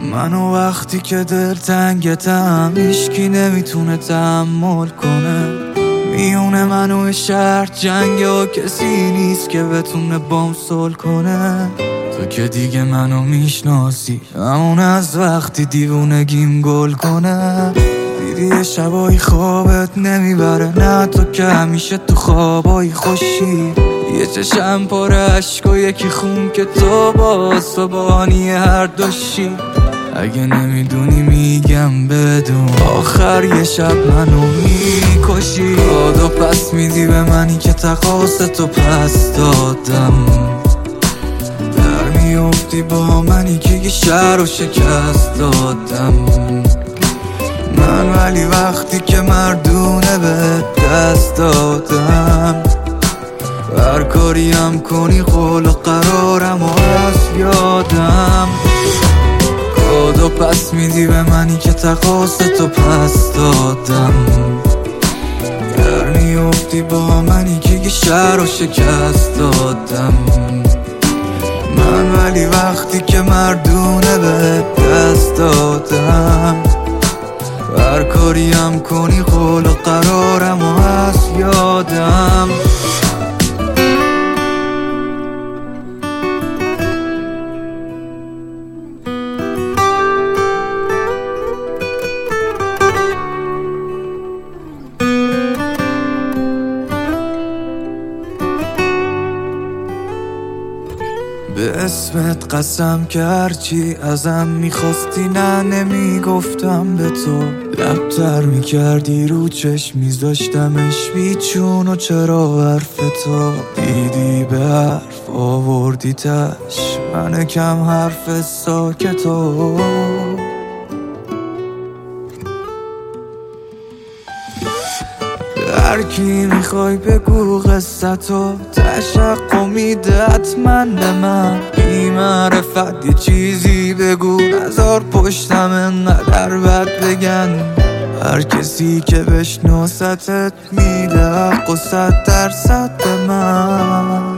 منو وقتی که دلتنگتم هیچکی نمیتونه تحمل کنه. میونه منو شهر جنگه و کسی نیست که بتونه بام صلح کنه. تو که دیگه منو میشناسی، همون از وقتی دیوونگیم گل کنه. دیدی شبای خوابت نمیبره، نه تو که همیشه تو خوابای خوشی. یه چشم پر عشق و یکی خون که تو باز تو بانی هر دوشی. اگه نمیدونی میگم بدون، آخر یه شب منو میکشی. داد و پس میدی به منی که تقاصتو پس دادم. در میافتی با منی که یه شهر رو شکست دادم. من ولی وقتی که مردونه به دست دادم. هر کاریم کنی قول و قرارم و از یادم. داد و پس میدی به منی که تقاصتو پس دادم. در میافتی با منی که یه شهر رو شکست دادم. من ولی وقتی که مردونه به دست دادم. هر کاریم کنی قول و قرارم و از یادم. به اسمت قسم که هرچی ازم میخواستی نه نمیگفتم به تو. لبتر میکردی رو چشم میذاشتمش بیچون و چرا حرف تو. دیدی به حرف آوردی تش، من کم حرف ساکتو. هرکی میخوای بگو قصتو، تشق امیدت من به من. بی معرفت یه چیزی بگو، نذار پشتم انقدر بد بگن. هر کسی که بشناستت میده حق و 100% به من.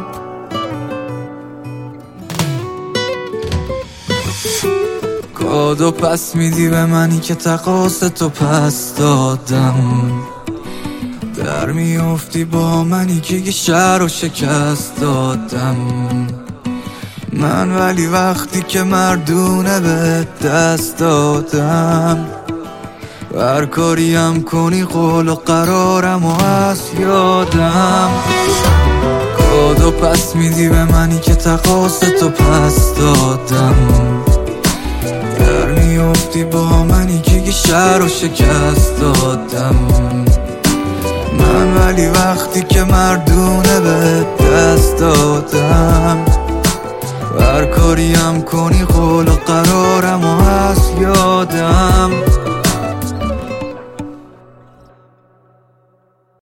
کاد و پس میدی به منی که تقاصتو پس دادم. در میافتی با منی که یه شهر رو شکست دادم. من ولی وقتی که مردونه به دست دادم. هر کاریم کنی قول و قرارم و از یادم. کاد و پس میدی به منی که تقاصتو پس دادم. در میافتی با منی که یه شهر رو شکست دادم. من ولی وقتی که مردونه به دست دادم. هر کاریم کنی قول و قرارم و از یادم.